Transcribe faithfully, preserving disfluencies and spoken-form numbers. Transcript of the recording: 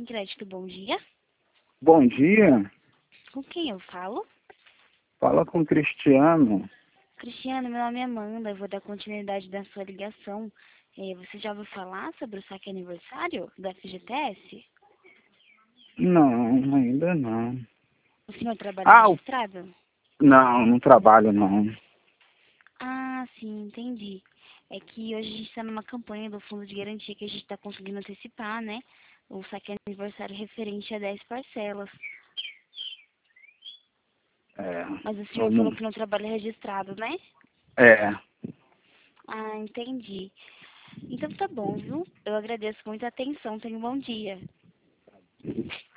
Crédito, bom dia. Bom dia, Com quem eu falo? fala com o Cristiano. Cristiano, meu nome é Amanda, eu vou dar continuidade da sua ligação. Eh, você já ouviu falar sobre o saque aniversário da F G T S? Não, ainda não. O senhor trabalha Ah, o- registrado? não, não trabalho não. Ah, sim, entendi. É que hoje a gente está numa campanha do Fundo de Garantia que a gente está conseguindo antecipar, né? O saque aniversário referente a dez parcelas. É, Mas o eu senhor falou não- que não trabalha registrado, né? é, Ah, entendi. Então tá bom, viu? Eu agradeço muito a atenção. Tenha um bom dia.